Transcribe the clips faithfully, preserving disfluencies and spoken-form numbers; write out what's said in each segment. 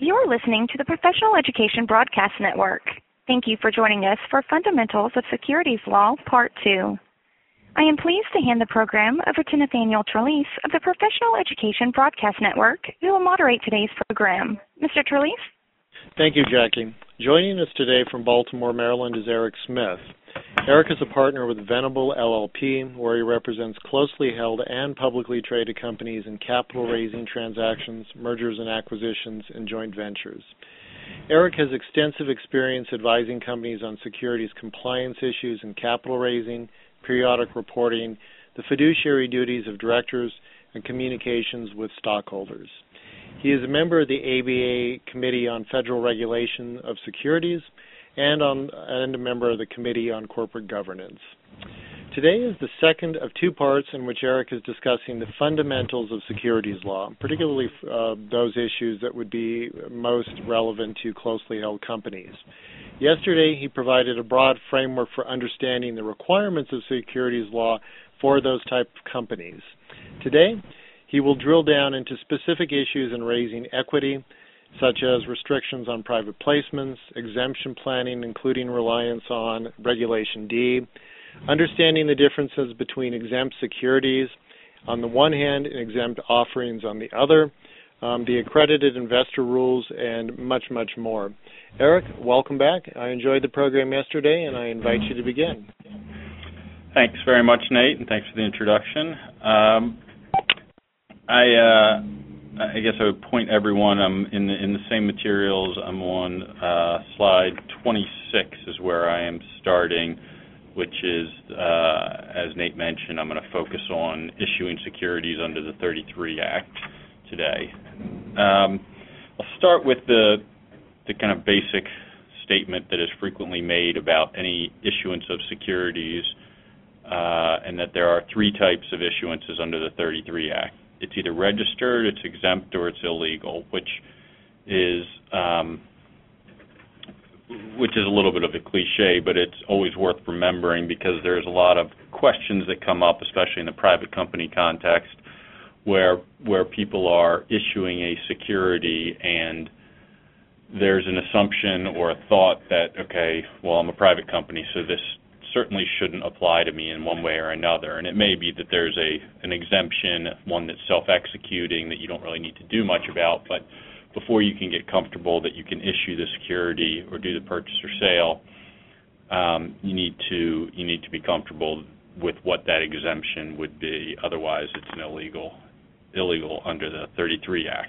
You're listening to the Professional Education Broadcast Network. Thank you for joining us for Fundamentals of Securities Law, Part two. I am pleased to hand the program over to Nathaniel Trelease of the Professional Education Broadcast Network, who will moderate today's program. Mister Trelease? Thank you, Jackie. Joining us today from Baltimore, Maryland is Eric Smith. Eric is a partner with Venable L L P, where he represents closely held and publicly traded companies in capital-raising transactions, mergers and acquisitions, and joint ventures. Eric has extensive experience advising companies on securities compliance issues in capital raising, periodic reporting, the fiduciary duties of directors, and communications with stockholders. He is a member of the A B A Committee on Federal Regulation of Securities and, on, and a member of the Committee on Corporate Governance. Today is the second of two parts in which Eric is discussing the fundamentals of securities law, particularly uh, those issues that would be most relevant to closely held companies. Yesterday, he provided a broad framework for understanding the requirements of securities law for those type of companies. Today, he will drill down into specific issues in raising equity, such as restrictions on private placements, exemption planning, including reliance on Regulation D, understanding the differences between exempt securities on the one hand and exempt offerings on the other, um, the accredited investor rules, and much, much more. Eric, welcome back. I enjoyed the program yesterday, and I invite you to begin. Thanks very much, Nate, and thanks for the introduction. Um, I, uh, I guess I would point everyone. I'm in the, in the same materials. I'm on uh, slide twenty-six is where I am starting, which is, uh, as Nate mentioned, I'm going to focus on issuing securities under the thirty-three Act today. Um, I'll start with the the kind of basic statement that is frequently made about any issuance of securities, uh, and that there are three types of issuances under the thirty-three Act. It's either registered, it's exempt, or it's illegal, which is um, which is a little bit of a cliche, but it's always worth remembering because there's a lot of questions that come up, especially in the private company context, where where people are issuing a security and there's an assumption or a thought that, okay, well, I'm a private company, so this certainly shouldn't apply to me in one way or another. And it may be that there's a an exemption, one that's self-executing that you don't really need to do much about, but before you can get comfortable that you can issue the security or do the purchase or sale, um, you need to you need to be comfortable with what that exemption would be. Otherwise, it's an illegal illegal under the thirty-three Act.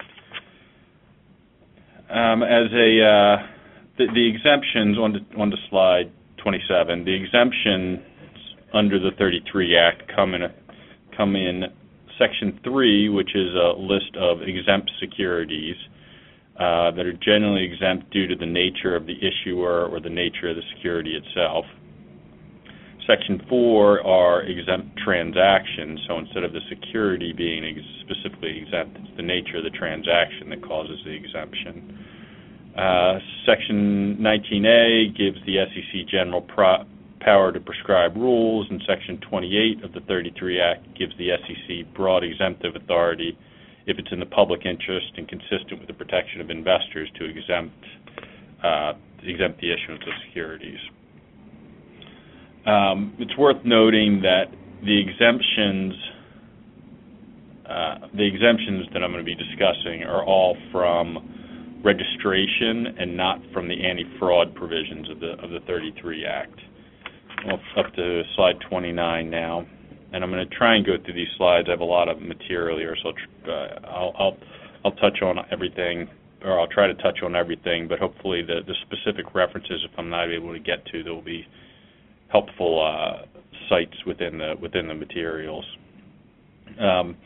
Um, as a uh, the, the exemptions on the, on the slide twenty-seven, the exemptions under the thirty-three Act come in a, come in Section three, which is a list of exempt securities uh, that are generally exempt due to the nature of the issuer or the nature of the security itself. Section four are exempt transactions, so instead of the security being ex- specifically exempt, it's the nature of the transaction that causes the exemption. Uh, Section nineteen A gives the S E C general pro- power to prescribe rules, and Section twenty-eight of the thirty-three Act gives the S E C broad exemptive authority if it's in the public interest and consistent with the protection of investors to exempt uh, exempt the issuance of securities. Um, it's worth noting that the exemptions uh, the exemptions that I'm going to be discussing are all from registration and not from the anti-fraud provisions of the of the thirty-three Act. Well, up to slide twenty-nine now, and I'm going to try and go through these slides. I have a lot of material here, so uh, I'll, I'll I'll touch on everything, or I'll try to touch on everything. But hopefully, the the specific references, if I'm not able to get to, there will be helpful uh, sites within the within the materials. Um,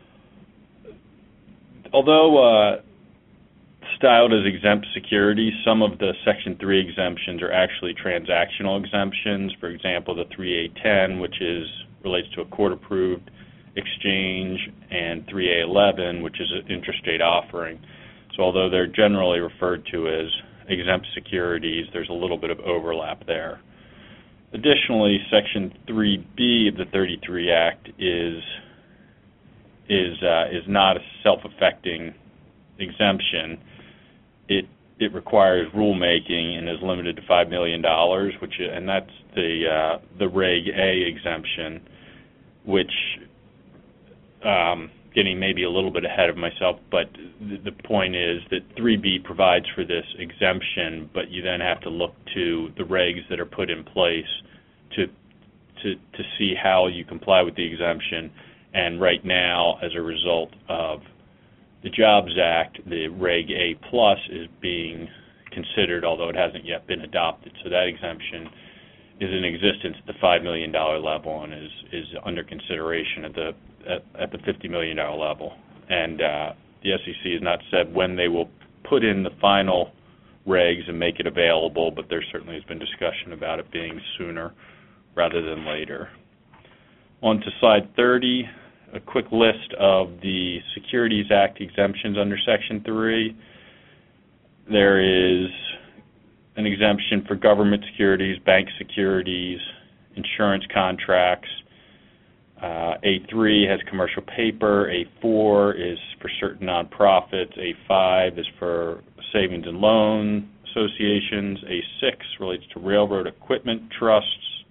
although uh, styled as exempt securities, some of the Section three exemptions are actually transactional exemptions. For example, the three A ten, which is relates to a court-approved exchange, and three A eleven, which is an interest-rate offering. So although they're generally referred to as exempt securities, there's a little bit of overlap there. Additionally, Section three B of the thirty-three Act is is uh, is not a self-affecting exemption. it it requires rulemaking and is limited to five million dollars, which and that's the uh, the Reg A exemption, which um, getting maybe a little bit ahead of myself, but the, the point is that three B provides for this exemption, but you then have to look to the regs that are put in place to to to see how you comply with the exemption. And right now, as a result of the Jobs Act, the Reg A Plus is being considered, although it hasn't yet been adopted. So that exemption is in existence at the five million dollars level and is, is under consideration at the at, at the fifty million dollars level. And uh, the S E C has not said when they will put in the final regs and make it available, but there certainly has been discussion about it being sooner rather than later. On to slide thirty. A quick list of the Securities Act exemptions under Section three. There is an exemption for government securities, bank securities, insurance contracts. Uh, A three has commercial paper. A four is for certain nonprofits. A five is for savings and loan associations. A six relates to railroad equipment trusts.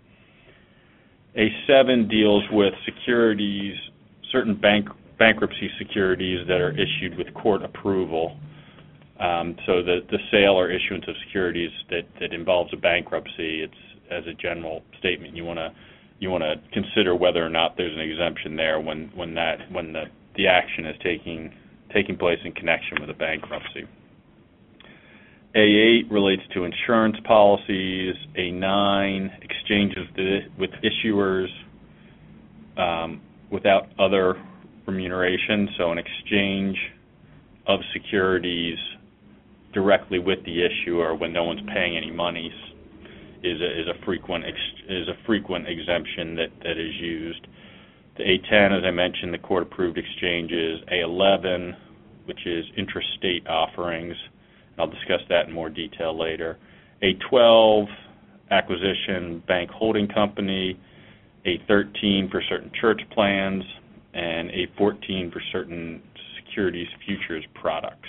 A seven deals with securities, certain bank, bankruptcy securities that are issued with court approval. Um, so the, the sale or issuance of securities that, that involves a bankruptcy, it's as a general statement, you want to you want to consider whether or not there's an exemption there when, when that when the, the action is taking taking place in connection with a bankruptcy. A eight relates to insurance policies. A nine, exchanges with issuers um, without other remuneration, so an exchange of securities directly with the issuer when no one's paying any monies is a, is a frequent ex, is a frequent exemption that, that is used. The A ten, as I mentioned, the court-approved exchanges. A eleven, which is intrastate offerings. I'll discuss that in more detail later. A twelve, acquisition bank holding company. A thirteen for certain church plans, and A fourteen for certain securities futures products.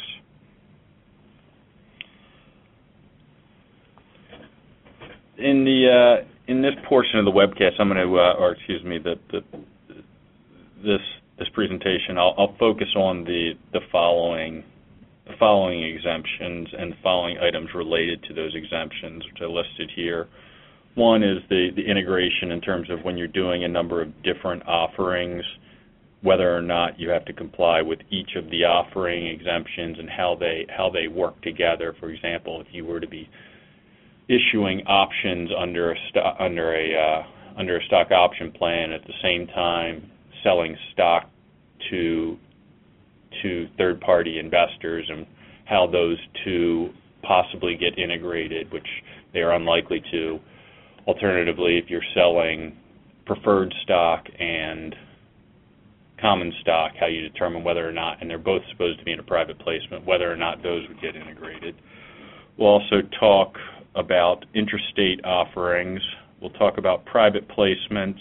In the uh, in this portion of the webcast, I'm going to, uh, or excuse me, the, the this this presentation, I'll, I'll focus on the the following the following exemptions and the following items related to those exemptions, which I listed here. One is the, the integration in terms of when you're doing a number of different offerings, whether or not you have to comply with each of the offering exemptions and how they how they work together. For example, if you were to be issuing options under a sto- under a uh, under a stock option plan at the same time selling stock to to third-party investors, and how those two possibly get integrated, which they are unlikely to. Alternatively, if you're selling preferred stock and common stock, how you determine whether or not, and they're both supposed to be in a private placement, whether or not those would get integrated. We'll also talk about intrastate offerings. We'll talk about private placements,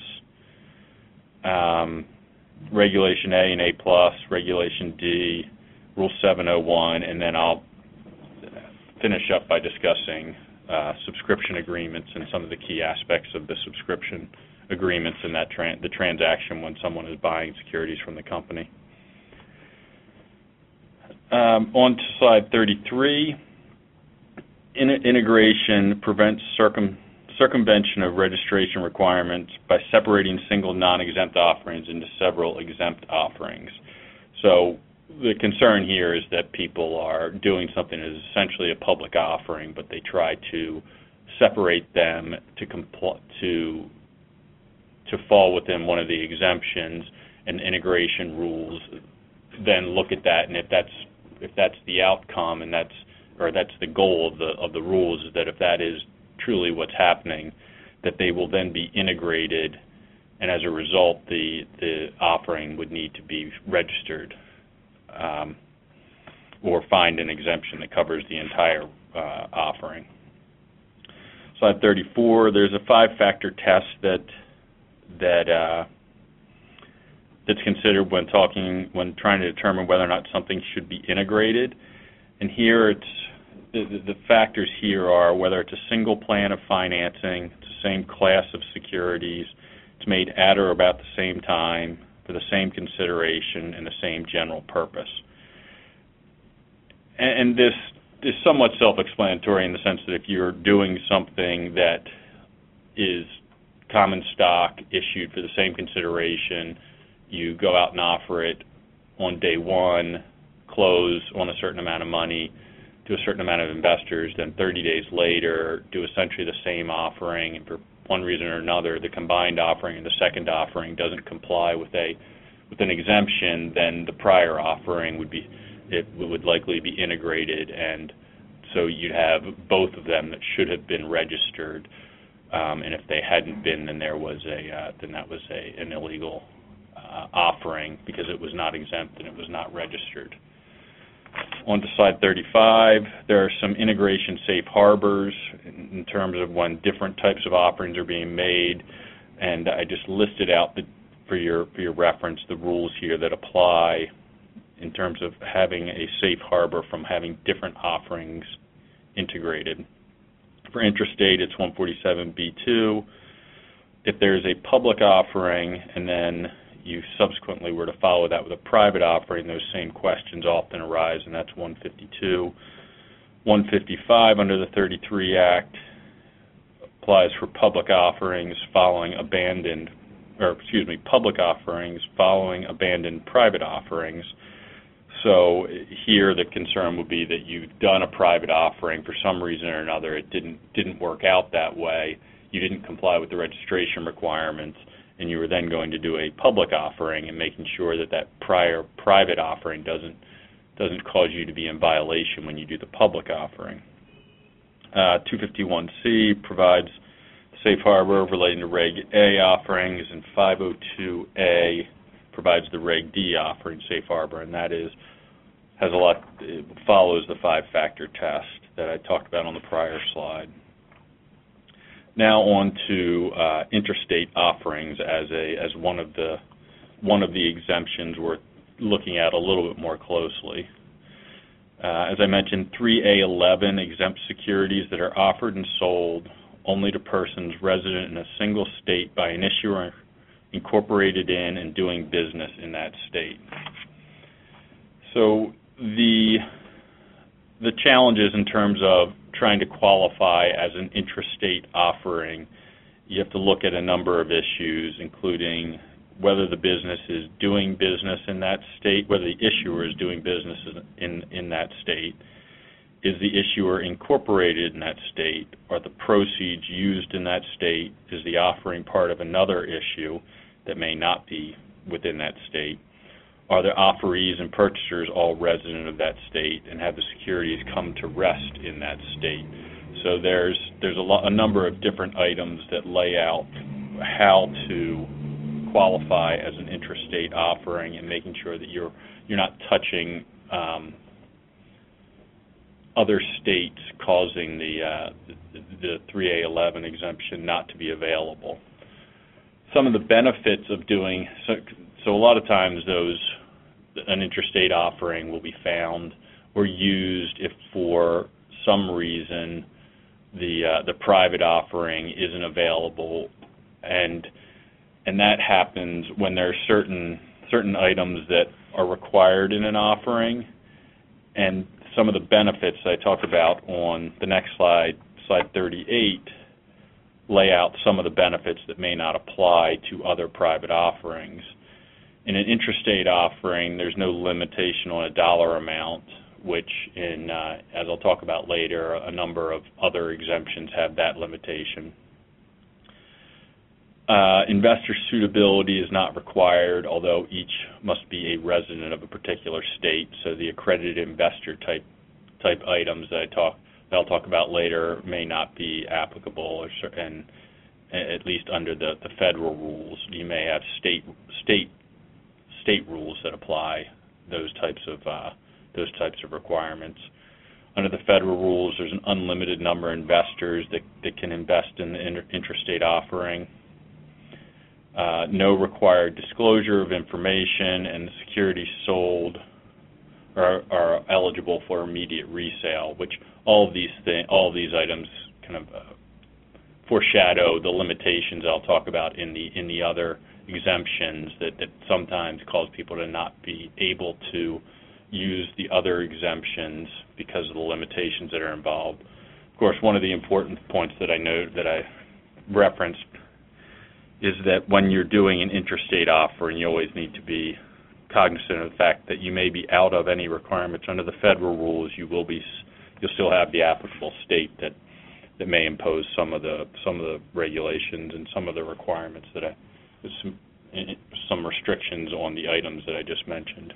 um, Regulation A and A plus, Regulation D, Rule seven oh one, and then I'll finish up by discussing uh, subscription agreements and some of the key aspects of the subscription agreements and that tran- the transaction when someone is buying securities from the company. Um, on to slide thirty-three. In- integration prevents circum- circumvention of registration requirements by separating single non-exempt offerings into several exempt offerings. So the concern here is that people are doing something that is essentially a public offering, but they try to separate them to compl- to to fall within one of the exemptions, and integration rules then look at that, and if that's if that's the outcome and that's or that's the goal of the of the rules, is that if that is truly what's happening, that they will then be integrated, and as a result, the the offering would need to be registered um, or find an exemption that covers the entire uh, offering. Slide thirty-four. There's a five-factor test that that uh, that's considered when talking when trying to determine whether or not something should be integrated, and here it's the, the factors here are whether it's a single plan of financing, it's the same class of securities, it's made at or about the same time for the same consideration and the same general purpose. And, and this is somewhat self-explanatory in the sense that if you're doing something that is common stock issued for the same consideration, you go out and offer it on day one, close on a certain amount of money to a certain amount of investors, then thirty days later do essentially the same offering, and for one reason or another the combined offering and the second offering doesn't comply with a with an exemption, then the prior offering would be it would likely be integrated, and so you'd have both of them that should have been registered, um, and if they hadn't been, then there was a uh, then that was a an illegal uh, offering because it was not exempt and it was not registered. On to slide thirty-five, there are some integration safe harbors in, in terms of when different types of offerings are being made, and I just listed out the, for your for your reference the rules here that apply in terms of having a safe harbor from having different offerings integrated. For intrastate, it's one forty-seven B two. If there's a public offering and then you subsequently were to follow that with a private offering, those same questions often arise, and that's one fifty-two. one fifty-five under the thirty-three Act applies for public offerings following abandoned, or excuse me, public offerings following abandoned private offerings. So here the concern would be that you've done a private offering for some reason or another, it didn't didn't work out that way, you didn't comply with the registration requirements, and you were then going to do a public offering and making sure that that prior private offering doesn't doesn't cause you to be in violation when you do the public offering. Uh, two fifty-one C provides safe harbor relating to Reg A offerings, and five oh two A provides the Reg D offering safe harbor, and that is has a lot it follows the five-factor test that I talked about on the prior slide. Now on to uh, interstate offerings as a as one of the one of the exemptions we're looking at a little bit more closely. Uh, as I mentioned, three A eleven exempts securities that are offered and sold only to persons resident in a single state by an issuer incorporated in and doing business in that state. So the the challenges in terms of trying to qualify as an intrastate offering, you have to look at a number of issues, including whether the business is doing business in that state, whether the issuer is doing business in, in that state, is the issuer incorporated in that state, are the proceeds used in that state, is the offering part of another issue that may not be within that state, are the offerees and purchasers all resident of that state, and have the securities come to rest in that state. So there's there's a, lot, a number of different items that lay out how to qualify as an intrastate offering, and making sure that you're you're not touching um, other states, causing the, uh, the the three A eleven exemption not to be available. Some of the benefits of doing so, so a lot of times those an intrastate offering will be found or used if for some reason the uh, the private offering isn't available, and and that happens when there are certain certain items that are required in an offering, and some of the benefits I talked about on the next slide, slide thirty-eight, lay out some of the benefits that may not apply to other private offerings. In an intrastate offering, there's no limitation on a dollar amount, which in, uh, as I'll talk about later, a number of other exemptions have that limitation. Uh, investor suitability is not required, although each must be a resident of a particular state, so the accredited investor type type items that I talk that I'll talk about later may not be applicable, or, and at least under the, the federal rules. You may have state state state rules that apply those types of uh, those types of requirements. Under the federal rules, there's an unlimited number of investors that, that can invest in the inter intrastate offering. Uh, no required disclosure of information, and the securities sold are, are eligible for immediate resale, which all of these thi- all of these items kind of uh, foreshadow the limitations I'll talk about in the in the other exemptions that, that sometimes cause people to not be able to use the other exemptions because of the limitations that are involved. Of course, one of the important points that I know that I referenced is that when you're doing an interstate offering, you always need to be cognizant of the fact that you may be out of any requirements under the federal rules. You will be, you'll still have the applicable state that that may impose some of the some of the regulations and some of the requirements that I, some, some restrictions on the items that I just mentioned.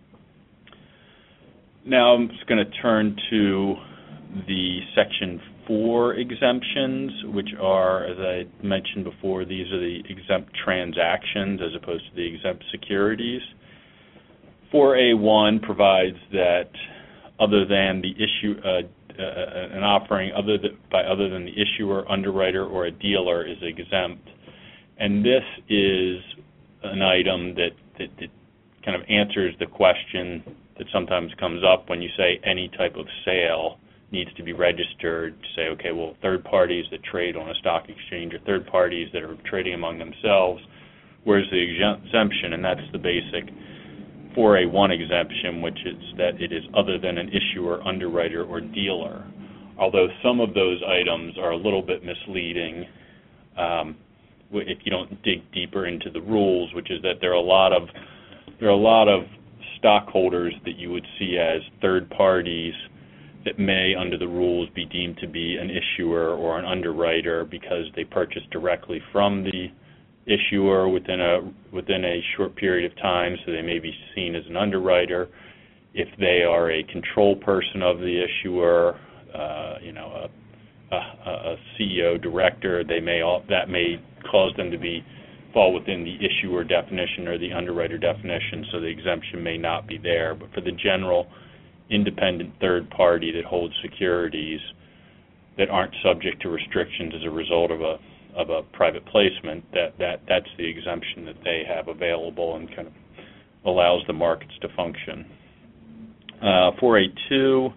Now I'm just going to turn to the Section four exemptions, which are, as I mentioned before, these are the exempt transactions as opposed to the exempt securities. four A one provides that other than the issue, uh, uh, an offering other than, by other than the issuer, underwriter, or a dealer is exempt. And this is an item that, that, that kind of answers the question that sometimes comes up when you say any type of sale needs to be registered. Say, okay, well, third parties that trade on a stock exchange or third parties that are trading among themselves, where's the exemption? And that's the basic four A one exemption, which is that it is other than an issuer, underwriter, or dealer. Although some of those items are a little bit misleading um, if you don't dig deeper into the rules, which is that there are a lot of there are a lot of stockholders that you would see as third parties that may, under the rules, be deemed to be an issuer or an underwriter because they purchased directly from the issuer within a within a short period of time, so they may be seen as an underwriter. If they are a control person of the issuer, uh, you know, a, a, a C E O, director, they may all, that may cause them to be fall within the issuer definition or the underwriter definition, so the exemption may not be there. But for the general independent third party that holds securities that aren't subject to restrictions as a result of a of a private placement, that, that that's the exemption that they have available and kind of allows the markets to function. Uh, four A two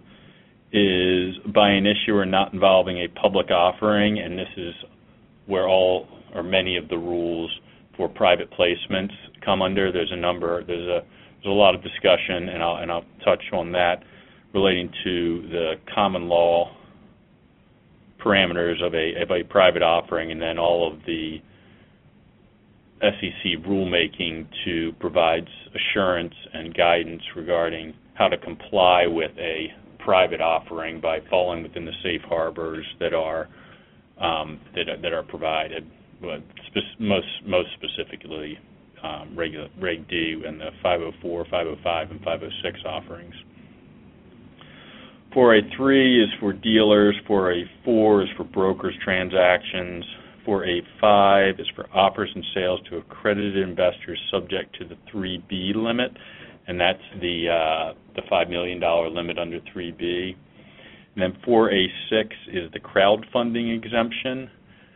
is by an issuer not involving a public offering, and this is where all or many of the rules for private placements come under. There's a number, there's a there's a lot of discussion, and I'll and I'll touch on that relating to the common law parameters of a of a private offering, and then all of the S E C rulemaking to provide assurance and guidance regarding how to comply with a private offering by falling within the safe harbors that are um, that are, that are provided, but spe- most most specifically um, Reg, Reg D and the five oh four, five oh five, and five oh six offerings. four A three is for dealers, four A four is for brokers transactions, four A five is for offers and sales to accredited investors subject to the three B limit, and that's the uh, the five million dollars limit under three B. And then four A six is the crowdfunding exemption.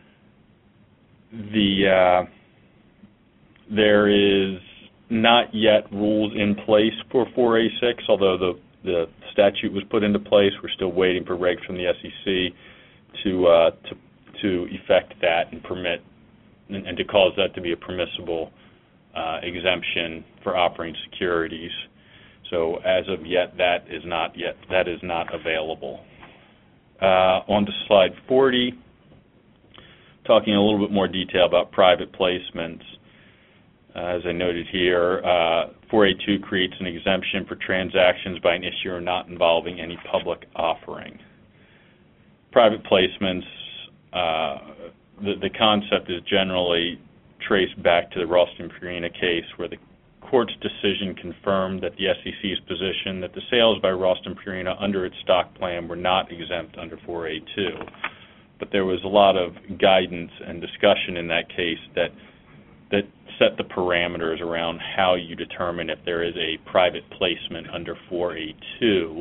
The uh, there is not yet rules in place for four A six, although the the statute was put into place. We're still waiting for regs from the S E C to uh, to to effect that and permit and, and to cause that to be a permissible uh, exemption for offering securities. So as of yet, that is not yet that is not available. Uh, on to slide forty, talking in a little bit more detail about private placements. Uh, as I noted here, uh, four A two creates an exemption for transactions by an issuer not involving any public offering. Private placements, uh, the, the concept is generally traced back to the Ralston Purina case, where the court's decision confirmed that the S E C's position that the sales by Ralston Purina under its stock plan were not exempt under four A two. But there was a lot of guidance and discussion in that case that that set the parameters around how you determine if there is a private placement under four A two.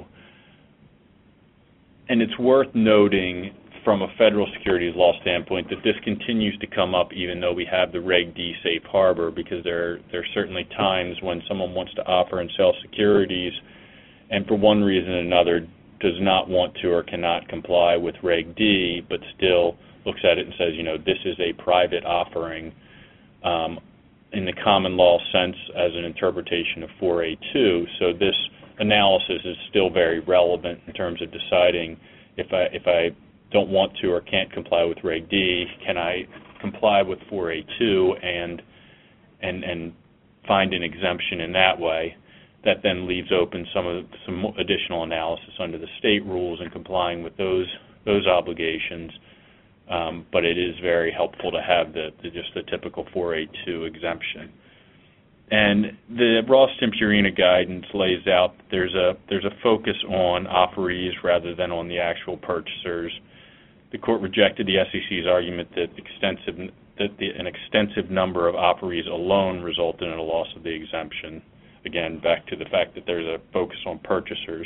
And it's worth noting from a federal securities law standpoint that this continues to come up even though we have the Reg D safe harbor, because there, there are certainly times when someone wants to offer and sell securities and for one reason or another does not want to or cannot comply with Reg D, but still looks at it and says, you know, this is a private offering um, in the common law sense as an interpretation of four A two. So this analysis is still very relevant in terms of deciding if I if I don't want to or can't comply with Reg D, can I comply with four A two and and and find an exemption in that way? That then leaves open some of some additional analysis under the state rules and complying with those those obligations. Um, but it is very helpful to have the, the just the typical four A two exemption. And the Ross-Tempurina guidance lays out there's a there's a focus on offerees rather than on the actual purchasers. The court rejected the S E C's argument that extensive that the, an extensive number of offerees alone resulted in a loss of the exemption. Again, back to the fact that there's a focus on purchasers.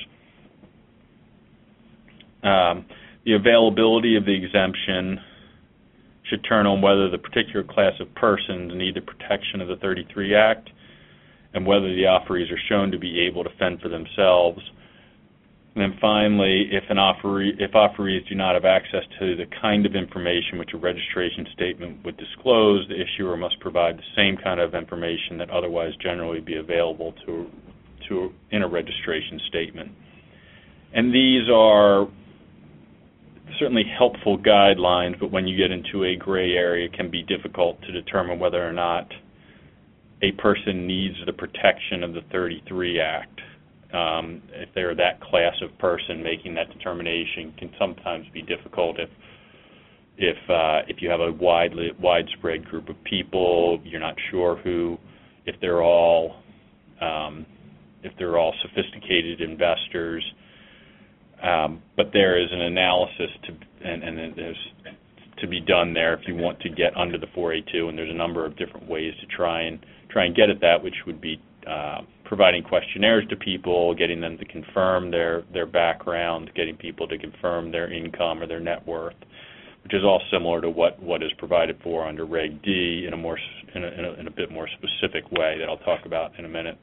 Um, the availability of the exemption should turn on whether the particular class of persons need the protection of the thirty-three Act and whether the offerees are shown to be able to fend for themselves. And then finally, if an offeree, if offerees do not have access to the kind of information which a registration statement would disclose, the issuer must provide the same kind of information that otherwise generally be available to, to in a registration statement. And these are certainly helpful guidelines, but when you get into a gray area, it can be difficult to determine whether or not a person needs the protection of the thirty-three Act. Um, if they're that class of person, making that determination can sometimes be difficult if if uh, if you have a widely widespread group of people, you're not sure who, if they're all um, if they're all sophisticated investors. Um, but there is an analysis to and, and there's to be done there if you want to get under the four A two, and there's a number of different ways to try and try and get at that, which would be uh, providing questionnaires to people, getting them to confirm their, their background, getting people to confirm their income or their net worth, which is all similar to what, what is provided for under Reg D in a more in a, in a, in a bit more specific way that I'll talk about in a minute.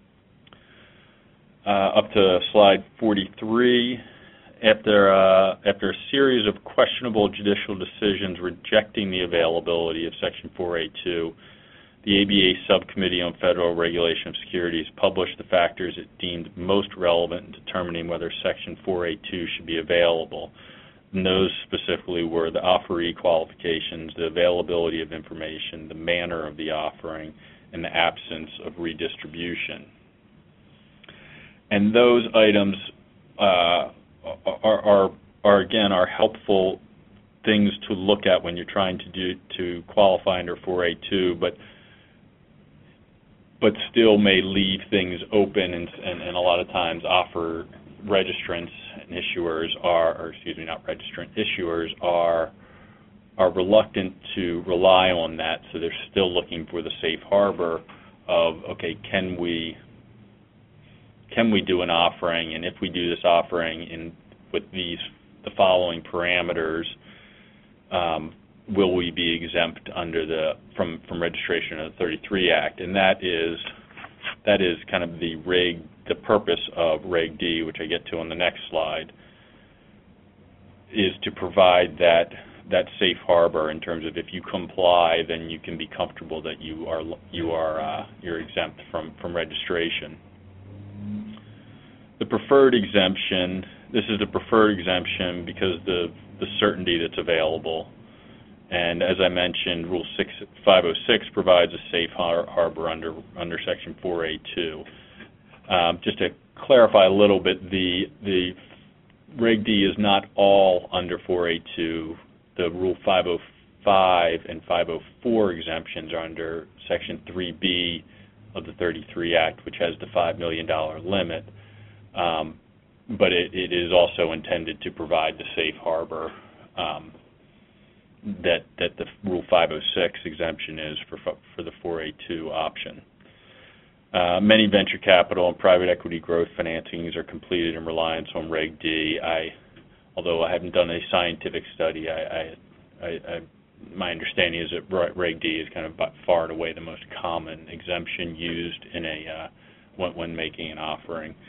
Uh, up to slide forty-three. After uh, after a series of questionable judicial decisions rejecting the availability of Section four A two, the A B A Subcommittee on Federal Regulation of Securities published the factors it deemed most relevant in determining whether Section four A two should be available. And those specifically were the offeree qualifications, the availability of information, the manner of the offering, and the absence of redistribution. And those items uh, are, are, are, again, are helpful things to look at when you're trying to do to qualify under four A two, but but still may leave things open, and, and, and a lot of times offer registrants and issuers are, or excuse me, not registrant, issuers are are reluctant to rely on that, so they're still looking for the safe harbor of, okay, can we can we do an offering, and if we do this offering in with these the following parameters, um, will we be exempt under the from from registration of the thirty-three Act? And that is that is kind of the reg the purpose of Reg D, which I get to on the next slide, is to provide that that safe harbor in terms of if you comply, then you can be comfortable that you are you are uh, you're exempt from from registration. The preferred exemption. This is the preferred exemption because the the certainty that's available. And as I mentioned, Rule five oh six provides a safe har harbor under under Section four A two. Um, just to clarify a little bit, the the Reg D is not all under four A two. The Rule five oh five and five oh four exemptions are under Section three B of the thirty-three Act, which has the five million dollar limit. Um, but it, it is also intended to provide the safe harbor um, that that the Rule five oh six exemption is for for the four A two option. Uh, many venture capital and private equity growth financings are completed in reliance on Reg D. I, although I haven't done a scientific study, I, I, I, I my understanding is that Reg D is kind of by far and away the most common exemption used in a uh, when, when making an offering.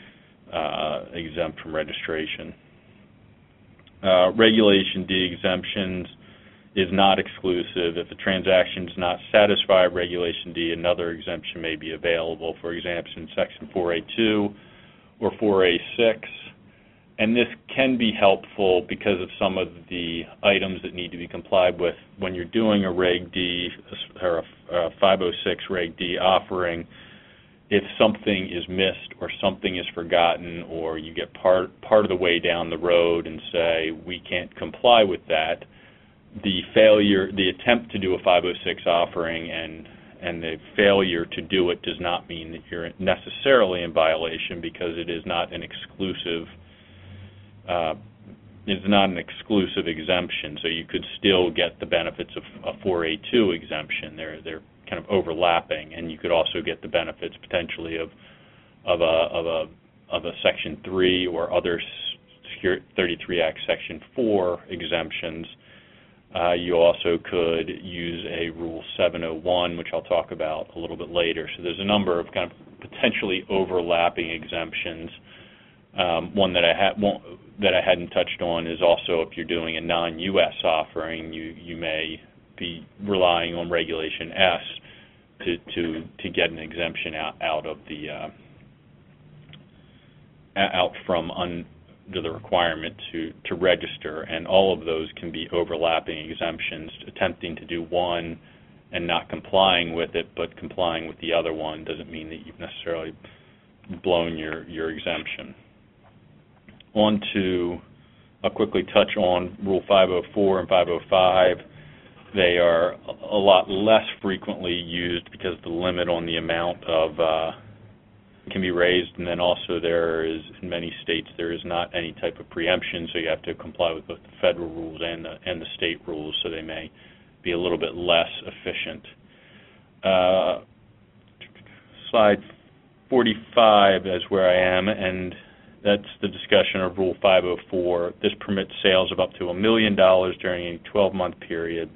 uh, exempt from registration. Uh, Regulation D exemptions is not exclusive. If a transaction does not satisfy Regulation D, another exemption may be available. For example, in Section four A two or four A six. And this can be helpful because of some of the items that need to be complied with when you're doing a Reg D or a five oh six Reg D offering. If something is missed or something is forgotten, or you get part part of the way down the road and say we can't comply with that, the failure, the attempt to do a five oh six offering and and the failure to do it does not mean that you're necessarily in violation, because it is not an exclusive uh, it's not an exclusive exemption. So you could still get the benefits of a four A two exemption. They're they're kind of overlapping, and you could also get the benefits potentially of of a of a of a Section three or other thirty-three Act Section four exemptions. Uh, you also could use a Rule seven oh one, which I'll talk about a little bit later. So there's a number of kind of potentially overlapping exemptions. Um, one that I had that I hadn't touched on is also if you're doing a non-U S offering, you you may be relying on Regulation S to to to get an exemption out out of the uh, out from un, to the requirement to to register, and all of those can be overlapping exemptions. Attempting to do one and not complying with it, but complying with the other one, doesn't mean that you've necessarily blown your your exemption. On to, I'll quickly touch on Rule five oh four and five oh five. They are a lot less frequently used because the limit on the amount of uh, can be raised, and then also there is, in many states, there is not any type of preemption, so you have to comply with both the federal rules and the, and the state rules, so they may be a little bit less efficient. Uh, slide forty-five is where I am, and that's the discussion of Rule five oh four. This permits sales of up to a million dollars during a twelve-month period.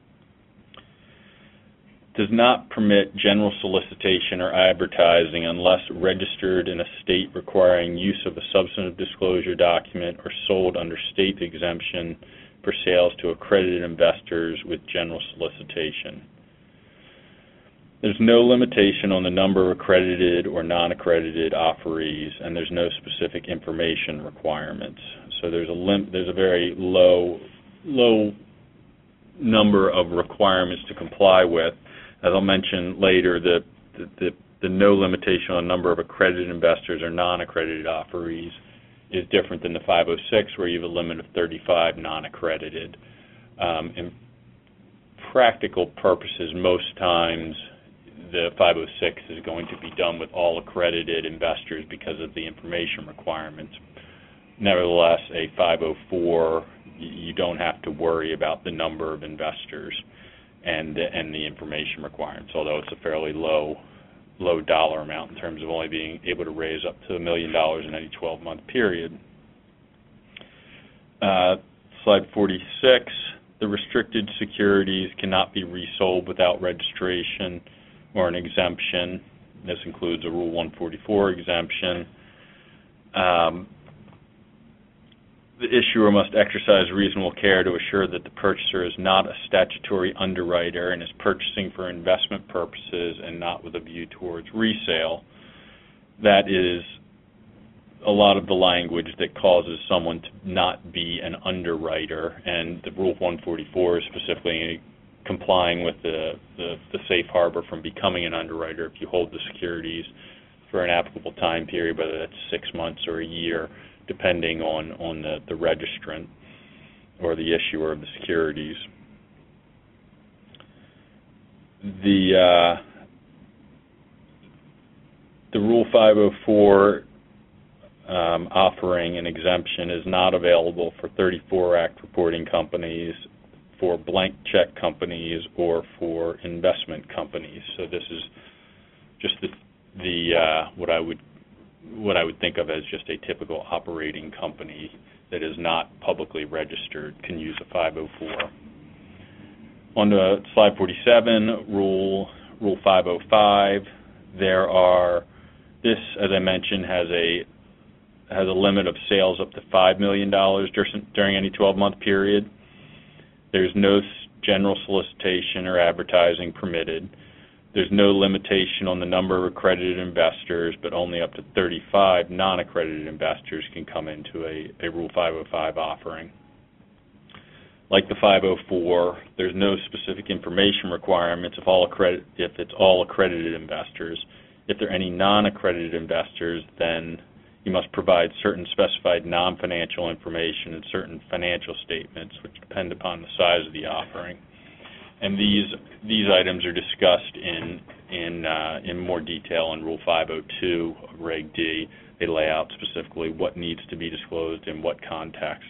Does not permit general solicitation or advertising unless registered in a state requiring use of a substantive disclosure document or sold under state exemption for sales to accredited investors with general solicitation. There's no limitation on the number of accredited or non-accredited offerees, and there's no specific information requirements. So there's a lim- there's a very low low number of requirements to comply with. As I'll mention later, the the, the, the no limitation on number of accredited investors or non-accredited offerees is different than the five oh six, where you have a limit of thirty-five non-accredited. Um, in practical purposes, most times the five oh six is going to be done with all accredited investors because of the information requirements. Nevertheless, a five oh four, you don't have to worry about the number of investors and and the information requirements, although it's a fairly low low dollar amount in terms of only being able to raise up to a million dollars in any twelve-month period. Uh, slide forty-six, the restricted securities cannot be resold without registration or an exemption. This includes a Rule one forty-four exemption. Um, the issuer must exercise reasonable care to assure that the purchaser is not a statutory underwriter and is purchasing for investment purposes and not with a view towards resale. That is a lot of the language that causes someone to not be an underwriter, and the Rule one forty-four is specifically complying with the, the, the safe harbor from becoming an underwriter if you hold the securities for an applicable time period, whether that's six months or a year, depending on, on the, the registrant or the issuer of the securities. The, uh, the Rule five oh four um, offering an exemption is not available for thirty-four Act reporting companies, for blank check companies, or for investment companies. So this is just the, the uh, what I would what I would think of as just a typical operating company that is not publicly registered can use a five oh four. On to slide forty-seven, Rule Rule five oh five. There are this, as I mentioned, has a has a limit of sales up to five million dollars during any twelve-month period. There's no general solicitation or advertising permitted. There's no limitation on the number of accredited investors, but only up to thirty-five non-accredited investors can come into a, a Rule five oh five offering. Like the five oh four, there's no specific information requirements if, all accredit, if it's all accredited investors. If there are any non-accredited investors, then you must provide certain specified non-financial information and certain financial statements, which depend upon the size of the offering. And these these items are discussed in in uh, in more detail in Rule five oh two of Reg D. They lay out specifically what needs to be disclosed in what context.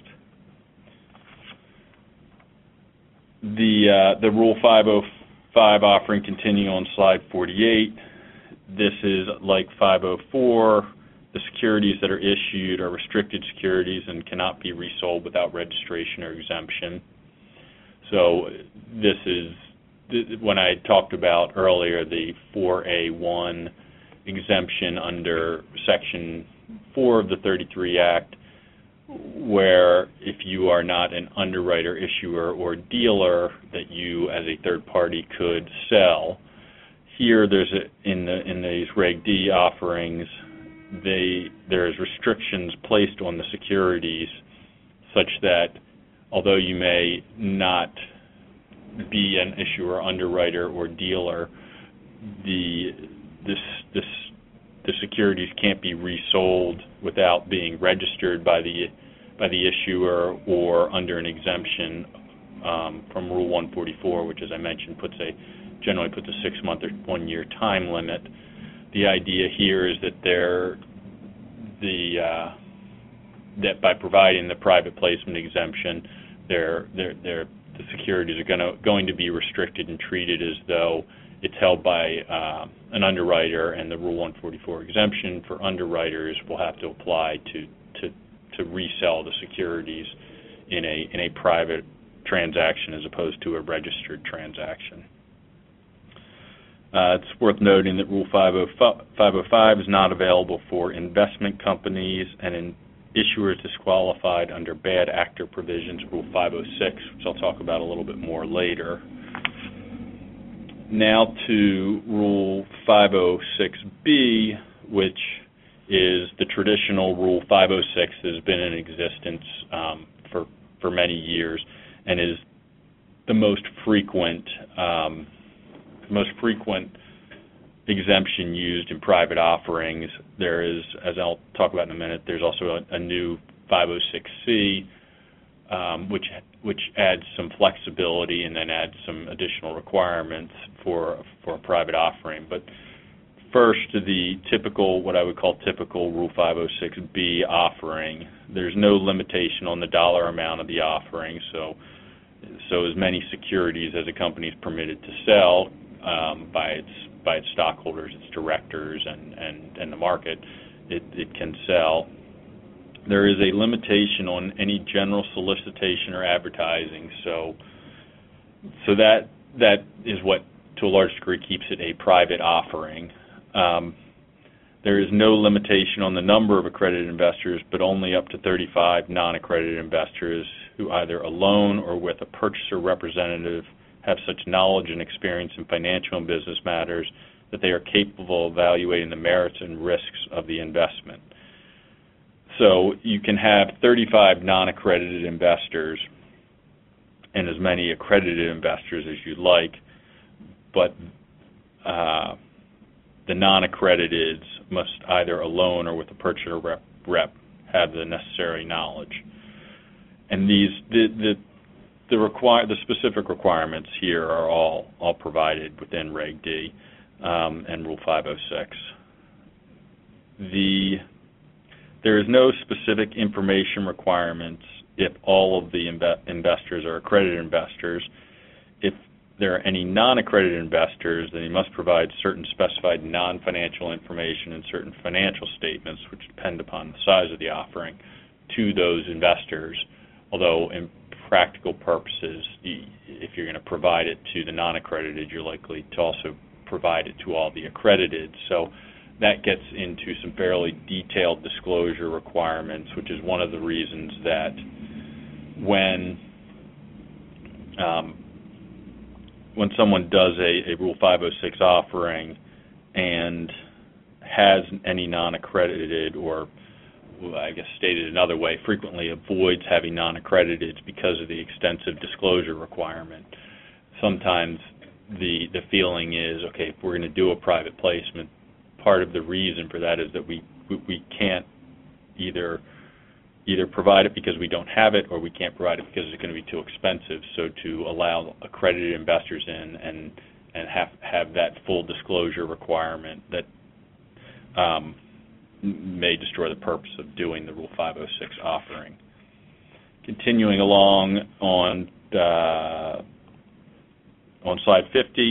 The uh, the Rule five oh five offering, continuing on slide forty-eight. This is like five oh four. The securities that are issued are restricted securities and cannot be resold without registration or exemption. So this is, when I talked about earlier, the four A one exemption under Section four of the thirty-three Act, where if you are not an underwriter, issuer, or dealer, that you as a third party could sell. Here, there's a, in the in these Reg D offerings, they there is restrictions placed on the securities such that although you may not be an issuer, underwriter, or dealer, the this this the securities can't be resold without being registered by the by the issuer or under an exemption um, from Rule one forty-four, which, as I mentioned, puts a generally puts a six-month or one-year time limit. The idea here is that they're the uh, that by providing the private placement exemption, they're, they're, they're, the securities are gonna, going to be restricted and treated as though it's held by uh, an underwriter, and the Rule one forty-four exemption for underwriters will have to apply to, to, to resell the securities in a, in a private transaction as opposed to a registered transaction. Uh, it's worth noting that Rule five oh five is not available for investment companies and in issuers disqualified under bad actor provisions, Rule five oh six, which I'll talk about a little bit more later. Now to Rule five oh six B, which is the traditional Rule five oh six that has been in existence um, for, for many years and is the most frequent um, most frequent exemption used in private offerings. There is, as I'll talk about in a minute, there's also a, a new five oh six C, um, which which adds some flexibility and then adds some additional requirements for for a private offering. But first, the typical, what I would call typical Rule five oh six B offering, there's no limitation on the dollar amount of the offering, so so as many securities as a company is permitted to sell um, by its by its stockholders, its directors, and, and, and the market, it, it can sell. There is a limitation on any general solicitation or advertising, so so that that is what, to a large degree, keeps it a private offering. Um, there is no limitation on the number of accredited investors, but only up to thirty-five non-accredited investors who either alone or with a purchaser representative have such knowledge and experience in financial and business matters that they are capable of evaluating the merits and risks of the investment. So you can have thirty-five non-accredited investors and as many accredited investors as you like, but uh, the non-accrediteds must either alone or with a purchaser rep, rep have the necessary knowledge. And these the the the require the specific requirements here are all all provided within Reg D um, and Rule five oh six. The there is no specific information requirements if all of the inve- investors are accredited investors. If there are any non-accredited investors, then you must provide certain specified non-financial information and certain financial statements, which depend upon the size of the offering, to those investors. Although in practical purposes, if you're going to provide it to the non-accredited, you're likely to also provide it to all the accredited. So that gets into some fairly detailed disclosure requirements, which is one of the reasons that when um, when someone does a, a Rule five oh six offering and has any non-accredited, or I guess stated another way, frequently avoids having non-accredited because of the extensive disclosure requirement. Sometimes the the feeling is, okay, if we're going to do a private placement, part of the reason for that is that we we can't either either provide it because we don't have it, or we can't provide it because it's going to be too expensive. So to allow accredited investors in and and have have that full disclosure requirement that um, may destroy the purpose of doing the Rule five oh six offering. Continuing along on uh, on slide fifty,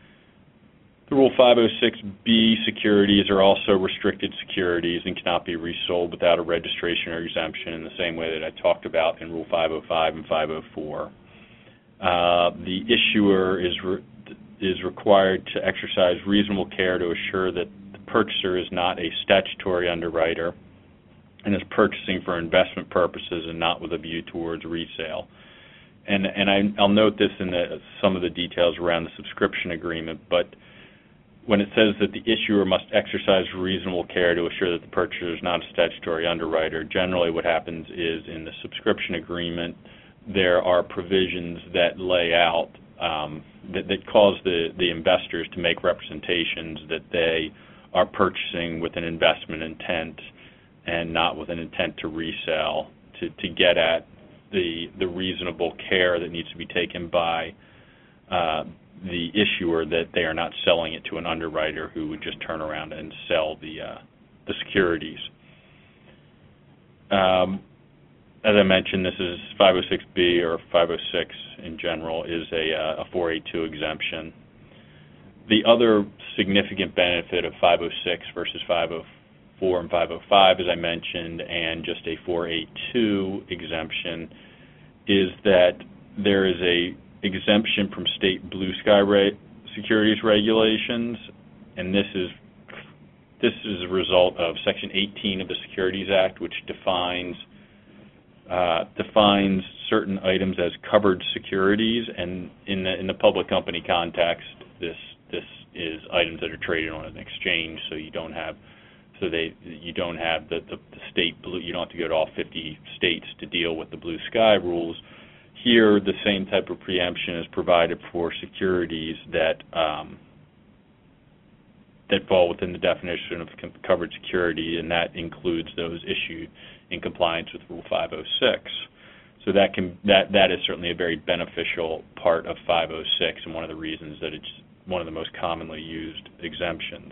the Rule five oh six B securities are also restricted securities and cannot be resold without a registration or exemption in the same way that I talked about in Rule five oh five and five oh four. Uh, the issuer is re is required to exercise reasonable care to assure that the purchaser is not a statutory underwriter and is purchasing for investment purposes and not with a view towards resale. And, and I, I'll note this in the, some of the details around the subscription agreement, but when it says that the issuer must exercise reasonable care to assure that the purchaser is not a statutory underwriter, generally what happens is in the subscription agreement there are provisions that lay out um, that, that cause the, the investors to make representations that they are purchasing with an investment intent and not with an intent to resell, to, to get at the, the reasonable care that needs to be taken by uh, the issuer, that they are not selling it to an underwriter who would just turn around and sell the, uh, the securities. Um, as I mentioned, this is five oh six B, or five oh six in general, is a, a four eighty-two exemption. The other significant benefit of five oh six versus five oh four and five oh five, as I mentioned, and just a four eighty-two exemption, is that there is a exemption from state blue sky re securities regulations, and this is this is a result of Section eighteen of the Securities Act, which defines uh, defines certain items as covered securities, and in the in the public company context, this this is items that are traded on an exchange, so you don't have so they you don't have the, the, the state blue, you don't have to go to all fifty states to deal with the blue sky rules. Here, the same type of preemption is provided for securities that um, that fall within the definition of covered security, and that includes those issued in compliance with Rule five oh six. So that can that that is certainly a very beneficial part of five oh six, and one of the reasons that it's one of the most commonly used exemptions.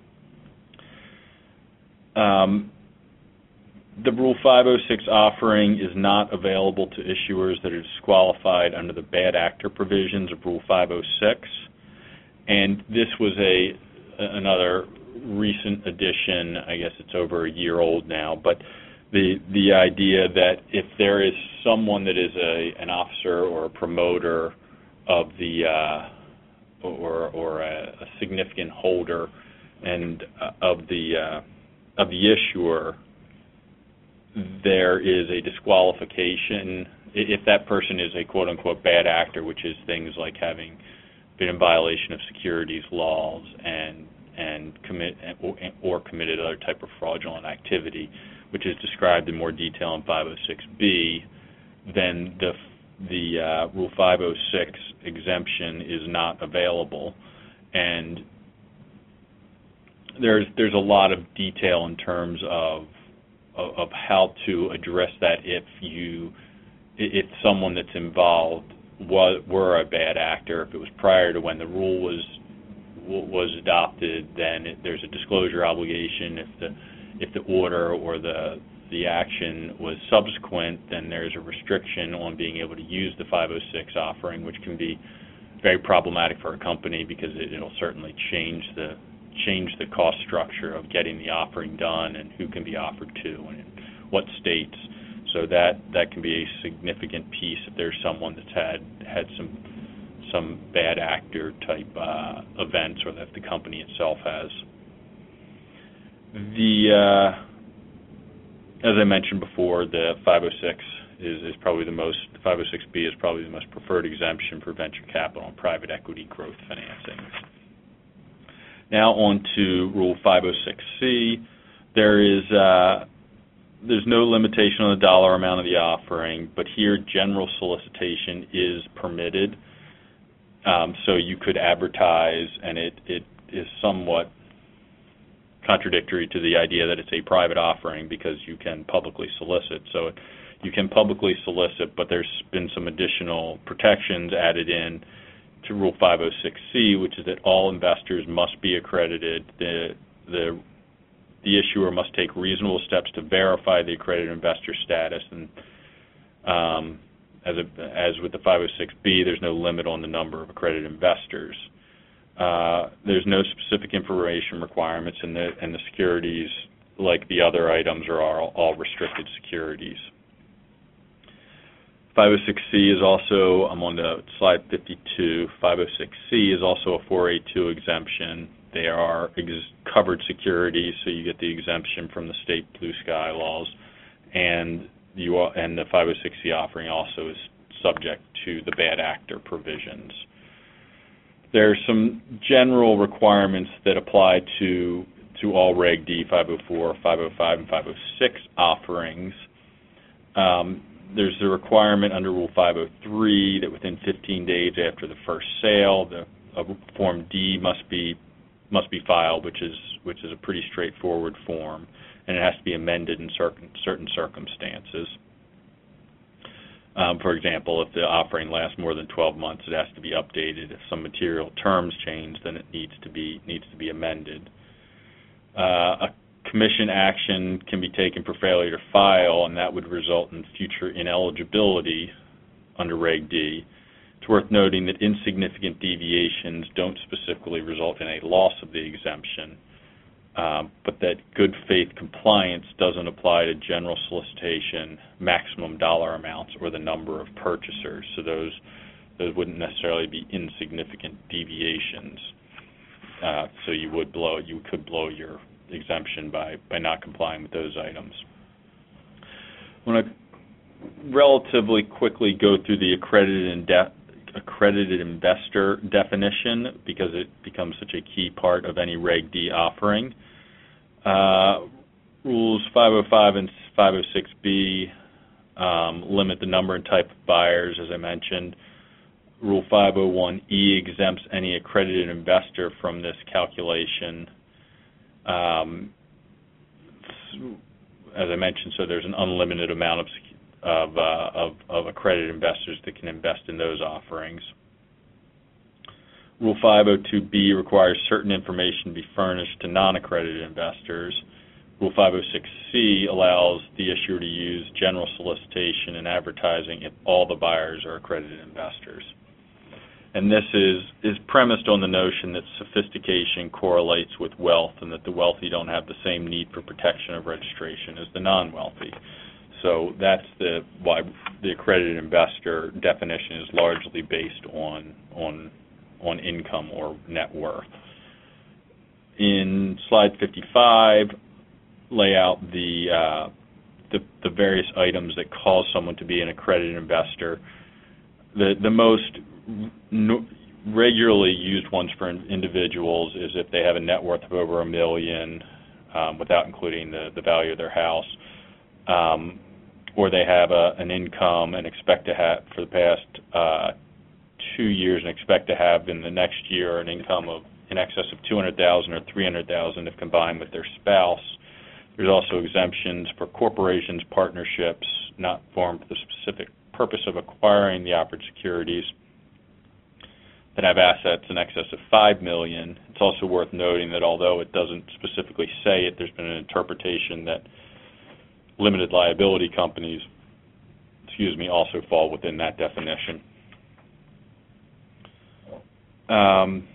Um, The Rule five oh six offering is not available to issuers that are disqualified under the bad actor provisions of Rule five oh six, and this was a another recent addition. I guess it's over a year old now, but the the idea that if there is someone that is a an officer or a promoter of the uh, or or a, a significant holder and uh, of the uh, of the issuer, there is a disqualification if that person is a quote-unquote bad actor, which is things like having been in violation of securities laws and and commit or, or committed other type of fraudulent activity, which is described in more detail in five oh six B. Then the the uh, Rule five oh six exemption is not available, and there's there's a lot of detail in terms of of how to address that if you, if someone that's involved was, were a bad actor. If it was prior to when the rule was was adopted, then it, there's a disclosure obligation. If the if the order or the the action was subsequent, then there's a restriction on being able to use the five oh six offering, which can be very problematic for a company because it, it'll certainly change the change the cost structure of getting the offering done and who can be offered to and in what states. So that that can be a significant piece if there's someone that's had had some some bad actor type uh, events, or that the company itself has. The uh, as I mentioned before, the five oh six is, is probably the most. The five oh six B is probably the most preferred exemption for venture capital and private equity growth financings. Now on to Rule five oh six C. There is uh, there's no limitation on the dollar amount of the offering, but here general solicitation is permitted. Um, so you could advertise, and it, it is somewhat contradictory to the idea that it's a private offering because you can publicly solicit. So you can publicly solicit, but there's been some additional protections added in to Rule five oh six C, which is that all investors must be accredited. The the the issuer must take reasonable steps to verify the accredited investor status, and um, as a, as with the five oh six B, there's no limit on the number of accredited investors. Uh, there's no specific information requirements, and the and the securities, like the other items, are all, all restricted securities. five oh six C is also, I'm on the slide fifty-two, five oh six C is also a four A two exemption. They are ex covered securities, so you get the exemption from the state blue sky laws, and you are, and the five oh six C offering also is subject to the bad actor provisions. There are some general requirements that apply to to all Reg D, five oh four, five oh five, and five oh six offerings. Um, there's a requirement under Rule five oh three that within fifteen days after the first sale, the uh, Form D must be must be filed, which is which is a pretty straightforward form, and it has to be amended in certain certain circumstances. Um, for example, if the offering lasts more than twelve months, it has to be updated. If some material terms change, then it needs to be needs to be amended. Uh, a commission action can be taken for failure to file, and that would result in future ineligibility under Reg D. It's worth noting that insignificant deviations don't specifically result in a loss of the exemption, um, but that good faith compliance doesn't apply to general solicitation, maximum dollar amounts, or the number of purchasers. So those those wouldn't necessarily be insignificant deviations. Uh, so you would blow you could blow your exemption by by not complying with those items. I want to relatively quickly go through the accredited and de accredited investor definition because it becomes such a key part of any Reg D offering. Uh, rules five oh five and five oh six B um, limit the number and type of buyers, as I mentioned. Rule five oh one E exempts any accredited investor from this calculation. Um, as I mentioned, so there's an unlimited amount of Of, uh, of, of accredited investors that can invest in those offerings. Rule five oh two B requires certain information to be furnished to non-accredited investors. Rule five oh six C allows the issuer to use general solicitation and advertising if all the buyers are accredited investors. And this is, is premised on the notion that sophistication correlates with wealth and that the wealthy don't have the same need for protection of registration as the non-wealthy. So that's the why the accredited investor definition is largely based on on on income or net worth. In slide fifty-five, lay out the uh, the, the various items that cause someone to be an accredited investor. The the most no, regularly used ones for individuals is if they have a net worth of over a million, um, without including the the value of their house. Um, or they have a, an income and expect to have, for the past uh, two years, and expect to have in the next year an income of in excess of two hundred thousand dollars or three hundred thousand dollars if combined with their spouse. There's also exemptions for corporations, partnerships, not formed for the specific purpose of acquiring the offered securities, that have assets in excess of five million dollars. It's also worth noting that although it doesn't specifically say it, there's been an interpretation that limited liability companies, excuse me, also fall within that definition. Um,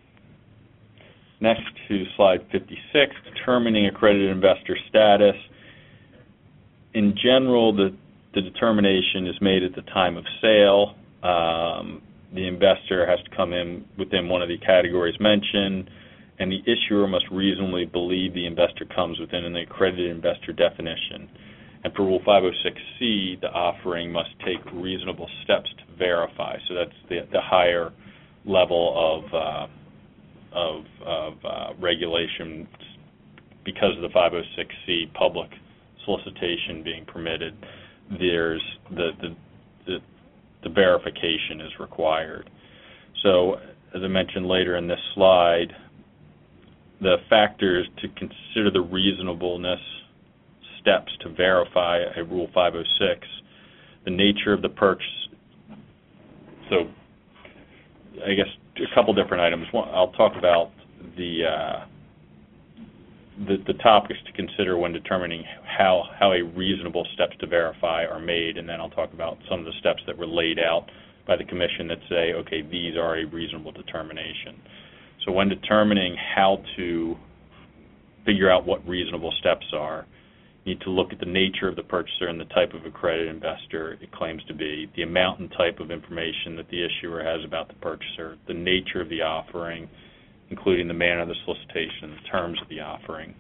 next to slide fifty-six, determining accredited investor status. In general, the, the determination is made at the time of sale. Um, the investor has to come in within one of the categories mentioned, and the issuer must reasonably believe the investor comes within an accredited investor definition. And for Rule five oh six C, the offering must take reasonable steps to verify. So that's the, the higher level of uh, of, of uh, regulation because of the five oh six C public solicitation being permitted. There's the the, the the verification is required. So, as I mentioned later in this slide, the factors to consider the reasonableness steps to verify a Rule five oh six, the nature of the purchase. So, I guess a couple different items. One, I'll talk about the, uh, the the topics to consider when determining how how a reasonable steps to verify are made, and then I'll talk about some of the steps that were laid out by the Commission that say, okay, these are a reasonable determination. So when determining how to figure out what reasonable steps are, you need to look at the nature of the purchaser and the type of accredited investor it claims to be, the amount and type of information that the issuer has about the purchaser, the nature of the offering, including the manner of the solicitation, the terms of the offering.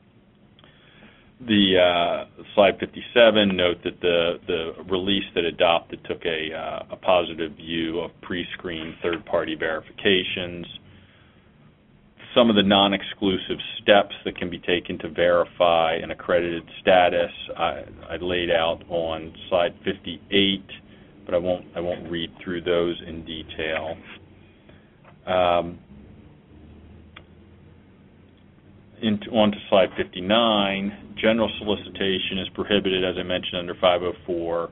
The uh, slide fifty-seven, note that the, the release that adopted took a, uh, a positive view of pre-screened third-party verifications. Some of the non-exclusive steps that can be taken to verify an accredited status I, I laid out on slide fifty-eight, but I won't I won't read through those in detail. Um, into, on to slide fifty-nine. General solicitation is prohibited, as I mentioned, under five oh four,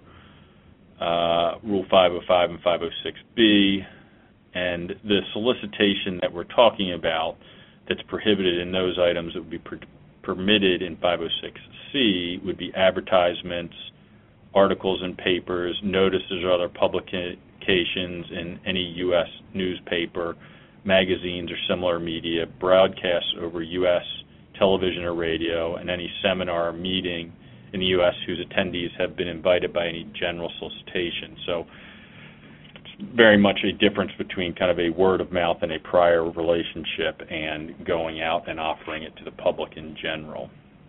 uh, Rule five oh five and five oh six B, and the solicitation that we're talking about that's prohibited in those items that would be per permitted in five oh six C would be advertisements, articles in papers, notices or other publications in any U S newspaper, magazines or similar media, broadcasts over U S television or radio, and any seminar or meeting in the U S whose attendees have been invited by any general solicitation. So it's very much a difference between kind of a word of mouth and a prior relationship and going out and offering it to the public in general.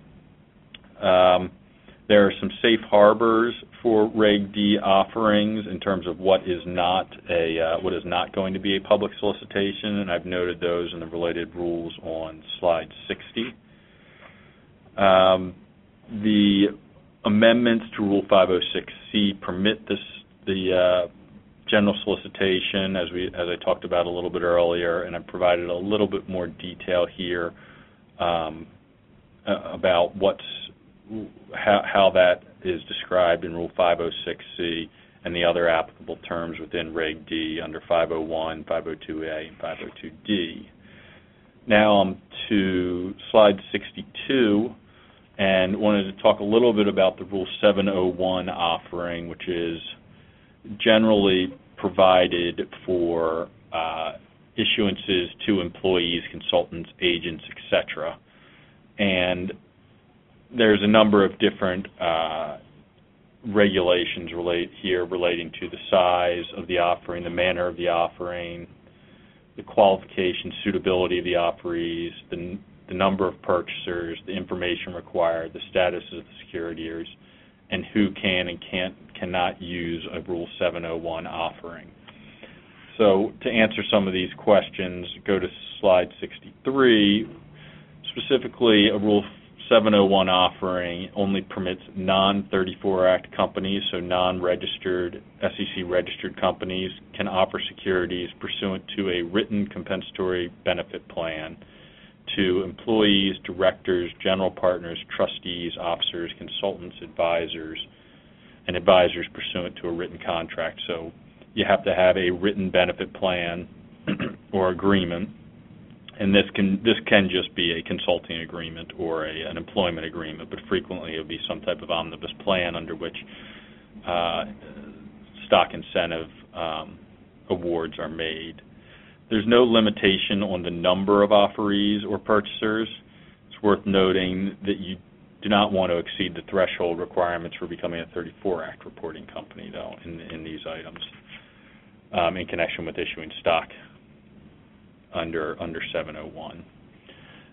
Um, there are some safe harbors for Reg D offerings in terms of what is not a uh, what is not going to be a public solicitation, and I've noted those in the related rules on slide sixty. Um, the amendments to Rule five oh six C permit this the uh, general solicitation, as we as I talked about a little bit earlier, and I've provided a little bit more detail here um, about what's how, how that is described in Rule five oh six C and the other applicable terms within Reg D under five oh one, five oh two A, and five oh two D. Now um, to slide sixty-two, and wanted to talk a little bit about the Rule seven oh one offering, which is generally provided for uh, issuances to employees, consultants, agents, et cetera. And there's a number of different uh, regulations relate here relating to the size of the offering, the manner of the offering, the qualification, suitability of the offerees, the, the number of purchasers, the information required, the status of the securities, and who can and can't cannot use a Rule seven oh one offering. So to answer some of these questions, go to slide sixty-three. Specifically, a Rule seven oh one offering only permits non thirty-four Act companies, so non-registered, S E C-registered companies can offer securities pursuant to a written compensatory benefit plan to employees, directors, general partners, trustees, officers, consultants, advisors, and advisors pursuant to a written contract. So you have to have a written benefit plan or agreement. And this can this can just be a consulting agreement or a, an employment agreement, but frequently it will be some type of omnibus plan under which uh, stock incentive um, awards are made. There's no limitation on the number of offerees or purchasers. It's worth noting that you do not want to exceed the threshold requirements for becoming a thirty-four Act reporting company, though, in, in these items um, in connection with issuing stock under under seven oh one.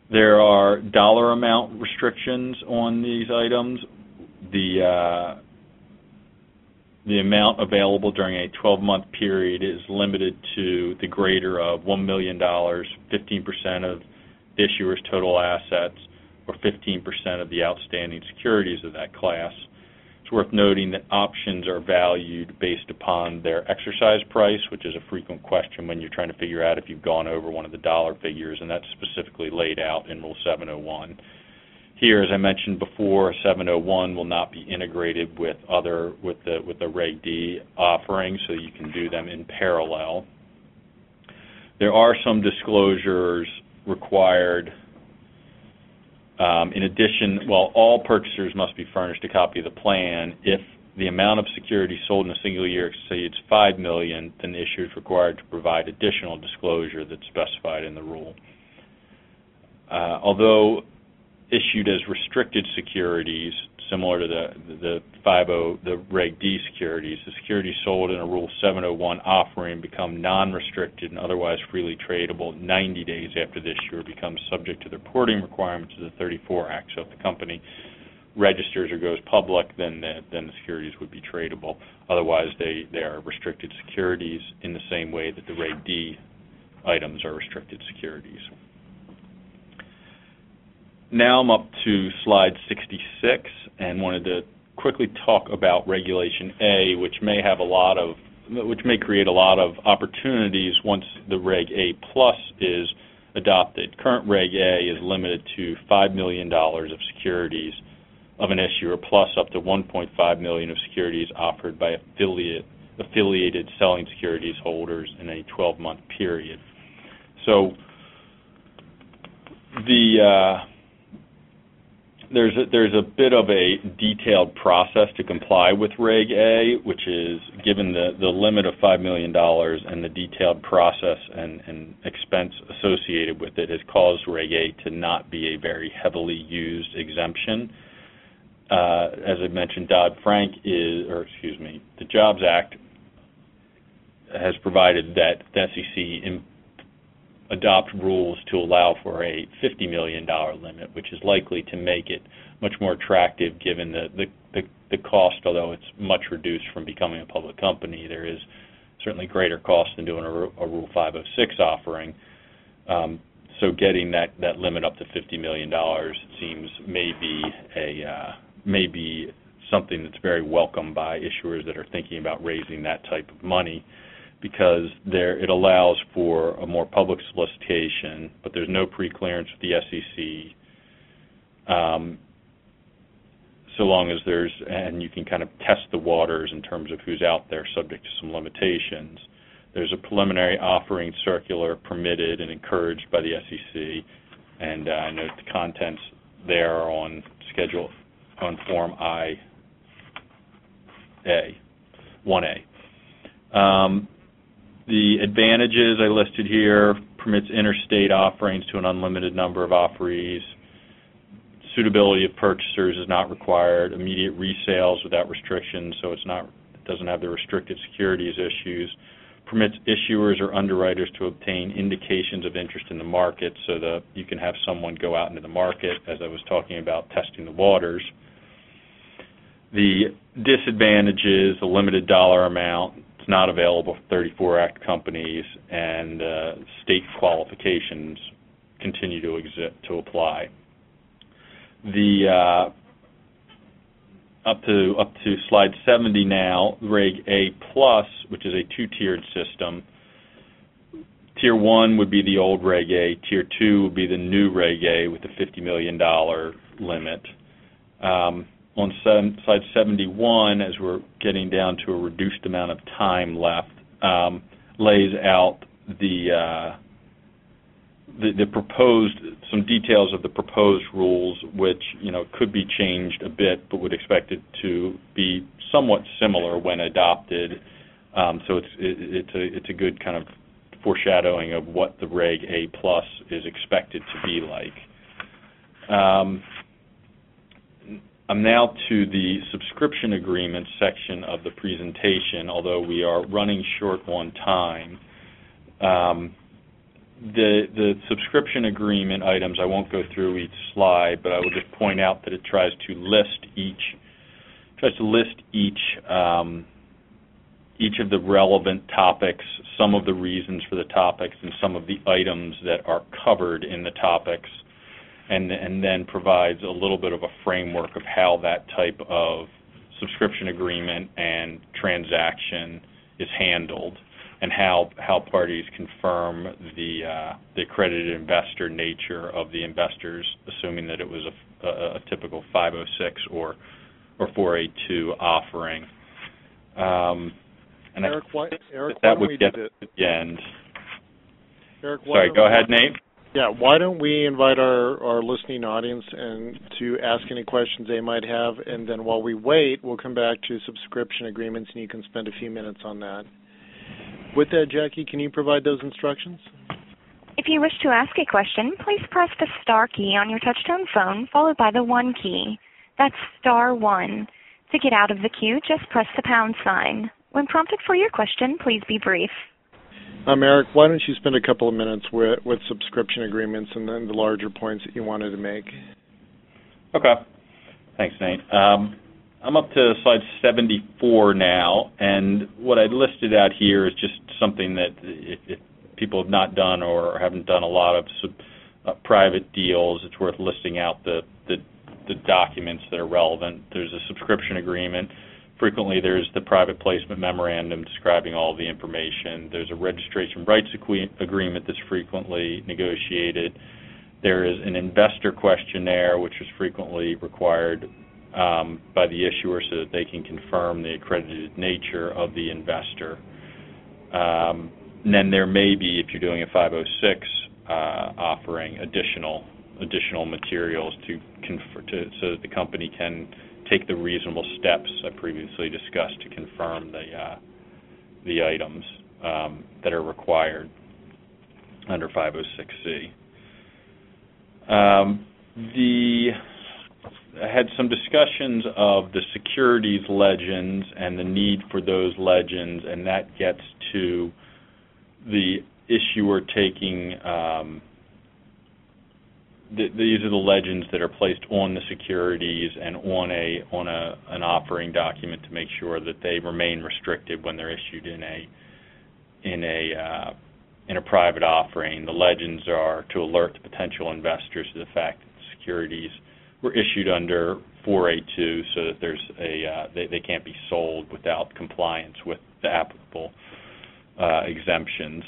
There are dollar amount restrictions on these items. The uh, the amount available during a twelve-month period is limited to the greater of one million dollars, fifteen percent of the issuer's total assets, or fifteen percent of the outstanding securities of that class. It's worth noting that options are valued based upon their exercise price, which is a frequent question when you're trying to figure out if you've gone over one of the dollar figures, and that's specifically laid out in Rule seven oh one. Here, as I mentioned before, seven oh one will not be integrated with other with the with the Reg D offerings, so you can do them in parallel. There are some disclosures required. Um, in addition, well, all purchasers must be furnished a copy of the plan. If the amount of securities sold in a single year exceeds five million dollars, then the issuer is required to provide additional disclosure that's specified in the rule. Uh, although issued as restricted securities, similar to the the fifty, the Reg D securities, the securities sold in a Rule seven oh one offering become non-restricted and otherwise freely tradable ninety days after the issuer becomes subject to the reporting requirements of the thirty-four Act. So if the company registers or goes public, then the, then the securities would be tradable. Otherwise, they, they are restricted securities in the same way that the Reg D items are restricted securities. Now I'm up to slide sixty-six and wanted to quickly talk about Regulation A, which may have a lot of, which may create a lot of opportunities once the Reg A Plus is adopted. Current Reg A is limited to five million dollars of securities of an issuer plus up to one point five million dollars of securities offered by affiliate, affiliated selling securities holders in a twelve-month period. So the uh, There's a, there's a bit of a detailed process to comply with Reg A, which is given the, the limit of five million dollars and the detailed process and, and expense associated with it has caused Reg A to not be a very heavily used exemption. Uh, as I mentioned, Dodd-Frank is, or excuse me, the Jobs Act has provided that the S E C in, adopt rules to allow for a fifty million dollars limit, which is likely to make it much more attractive given the, the, the, the cost, although it's much reduced from becoming a public company. There is certainly greater cost than doing a, a Rule five oh six offering. Um, so getting that, that limit up to fifty million dollars seems maybe a uh, maybe something that's very welcome by issuers that are thinking about raising that type of money, because there it allows for a more public solicitation, but there's no pre-clearance with the S E C, um, so long as there's, and you can kind of test the waters in terms of who's out there subject to some limitations. There's a preliminary offering circular permitted and encouraged by the S E C, and uh, I note the contents there are on schedule, on Form I A, one A. Um, The advantages I listed here: permits interstate offerings to an unlimited number of offerees. Suitability of purchasers is not required. Immediate resales without restrictions, so it's not, it doesn't have the restricted securities issues. Permits issuers or underwriters to obtain indications of interest in the market, so that you can have someone go out into the market, as I was talking about, testing the waters. The disadvantages: a limited dollar amount. It's not available for thirty-four Act companies, and uh, state qualifications continue to exist to apply. The uh, up to up to slide seventy now, Reg A Plus, which is a two-tiered system. Tier one would be the old Reg A. Tier two would be the new Reg A with the fifty million dollars limit. Um, On slide seventy-one, as we're getting down to a reduced amount of time left, um, lays out the, uh, the the proposed, some details of the proposed rules, which, you know, could be changed a bit, but would expect it to be somewhat similar when adopted. Um, so it's it, it's a it's a good kind of foreshadowing of what the Reg A Plus is expected to be like. Um, I'm now to the subscription agreement section of the presentation, although we are running short on time. Um, the the subscription agreement items, I won't go through each slide, but I will just point out that it tries to list each tries to list each um, each of the relevant topics, some of the reasons for the topics, and some of the items that are covered in the topics, and and then provides a little bit of a framework of how that type of subscription agreement and transaction is handled, and how how parties confirm the uh, the accredited investor nature of the investors, assuming that it was a, a, a typical five oh six or or four eighty-two offering. Um, and Eric, I why, think Eric, that, that why don't would we get do to the end. Eric, why Sorry, don't go we, ahead, Nate. Yeah, why don't we invite our, our listening audience and to ask any questions they might have, and then while we wait, we'll come back to subscription agreements, and you can spend a few minutes on that. With that, Jackie, can you provide those instructions? If you wish to ask a question, please press the star key on your touch-tone phone, followed by the one key. That's star one. To get out of the queue, just press the pound sign. When prompted for your question, please be brief. Um, Eric, why don't you spend a couple of minutes with, with subscription agreements and then the larger points that you wanted to make? Okay. Thanks, Nate. Um, I'm up to slide seventy-four now, and what I listed out here is just something that if, if people have not done or haven't done a lot of sub, uh, private deals, it's worth listing out the, the, the documents that are relevant. There's a subscription agreement. Frequently, there's the private placement memorandum describing all of the information. There's a registration rights agreement that's frequently negotiated. There is an investor questionnaire, which is frequently required um, by the issuer so that they can confirm the accredited nature of the investor. Um, and then there may be, if you're doing a five oh six uh, offering, additional additional materials to, confer, to so that the company can take the reasonable steps I previously discussed to confirm the uh, the items um, that are required under five oh six C. Um, the I had some discussions of the securities legends and the need for those legends, and that gets to the issuer taking um, th- these are the legends that are placed on the securities and on a on a an offering document to make sure that they remain restricted when they're issued in a in a uh, in a private offering. The legends are to alert the potential investors to the fact that the securities were issued under four A two, so that there's a uh, they, they can't be sold without compliance with the applicable uh, exemptions.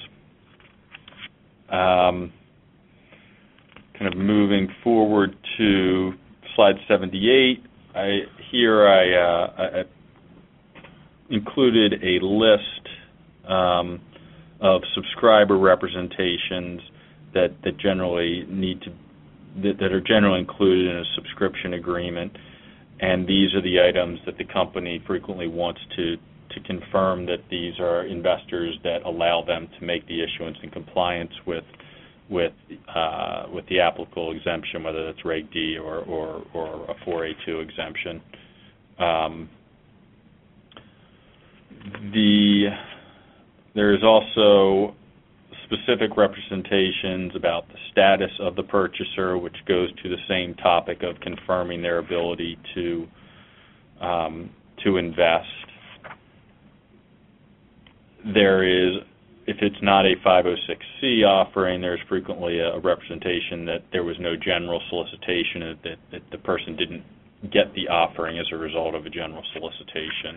Um, kind of moving forward to slide seventy-eight, I here I, uh, I included a list um, of subscriber representations that that generally need to that, that are generally included in a subscription agreement, and these are the items that the company frequently wants to to confirm that these are investors that allow them to make the issuance in compliance with with uh, with the applicable exemption, whether that's Reg D or or, or a four A two exemption. Um, the there is also specific representations about the status of the purchaser, which goes to the same topic of confirming their ability to um, to invest. There is, if it's not a five oh six C offering, there's frequently a representation that there was no general solicitation, that, that the person didn't get the offering as a result of a general solicitation.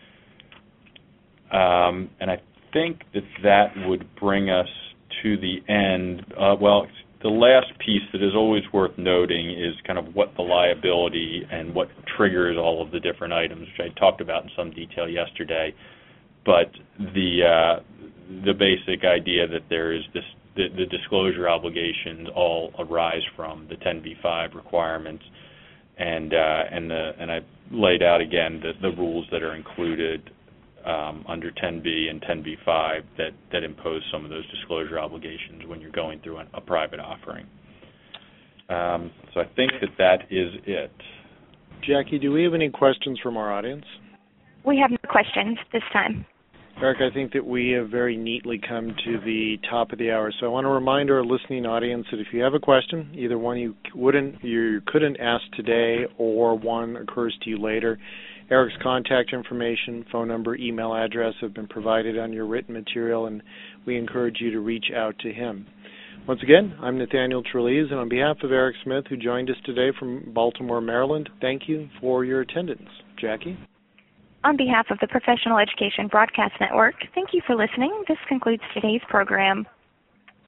Um, and I think that that would bring us to the end. Uh, well, the last piece that is always worth noting is kind of what the liability and what triggers all of the different items, which I talked about in some detail yesterday. But the uh, the basic idea that there is this the, the disclosure obligations all arise from the ten B five requirements, and uh, and the and I laid out again the, the rules that are included um, under ten B and ten B five that, that impose some of those disclosure obligations when you're going through an, a private offering. Um, so I think that that is it. Jackie, do we have any questions from our audience? We have no questions this time. Eric, I think that we have very neatly come to the top of the hour. So I want to remind our listening audience that if you have a question, either one you wouldn't, you couldn't ask today, or one occurs to you later, Eric's contact information, phone number, email address have been provided on your written material, and we encourage you to reach out to him. Once again, I'm Nathaniel Trelease, and on behalf of Eric Smith, who joined us today from Baltimore, Maryland, thank you for your attendance. Jackie? On behalf of the Professional Education Broadcast Network, thank you for listening. This concludes today's program.